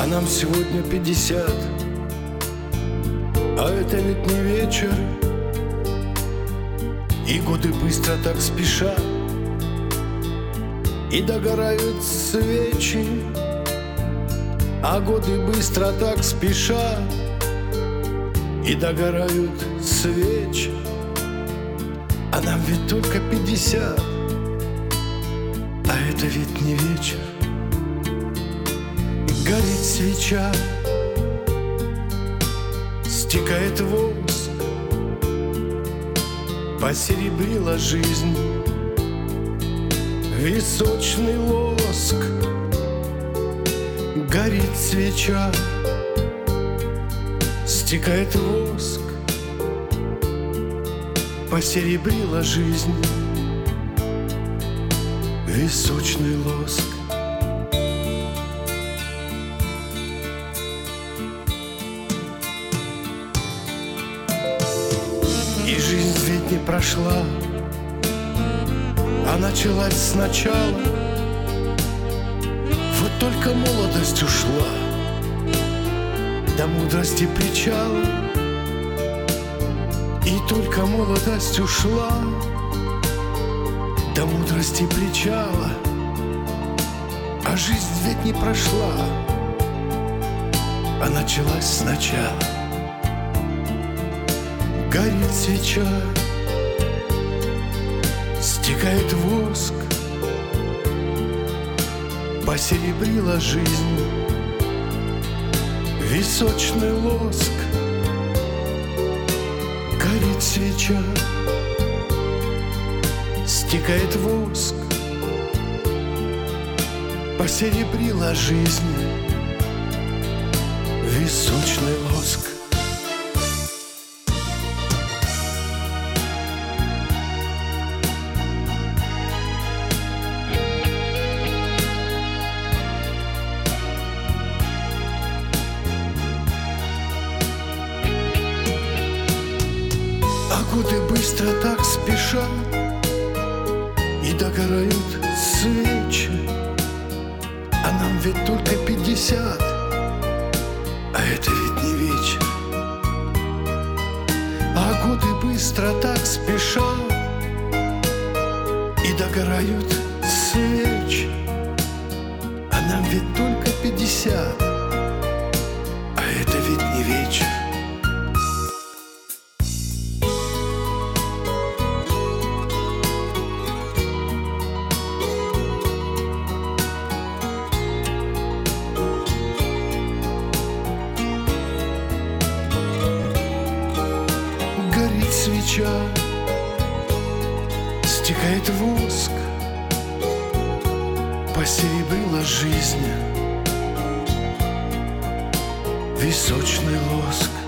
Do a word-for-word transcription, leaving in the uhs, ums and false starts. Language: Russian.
А нам сегодня пятьдесят, а это ведь не вечер. И годы быстро так спешат, и догорают свечи. А годы быстро так спешат, и догорают свечи. А нам ведь только пятьдесят, а это ведь не вечер. Горит свеча, стекает воск, посеребрила жизнь височный лоск. Горит свеча, стекает воск, посеребрила жизнь височный лоск. И жизнь ведь не прошла, а началась сначала. Вот только молодость ушла до мудрости причала. И только молодость ушла до мудрости причала. А жизнь ведь не прошла, а началась сначала. Горит свеча, стекает воск, посеребрила жизнь височный лоск. Горит свеча, стекает воск, посеребрила жизнь височный лоск. А годы быстро так спешат, и догорают свечи. А нам ведь только пятьдесят, а это ведь не вечер. А годы быстро так спешат, и догорают свечи. А нам ведь только пятьдесят, а это ведь не вечер. Горит свеча, стекает воск, посеребрила жизнь височный лоск.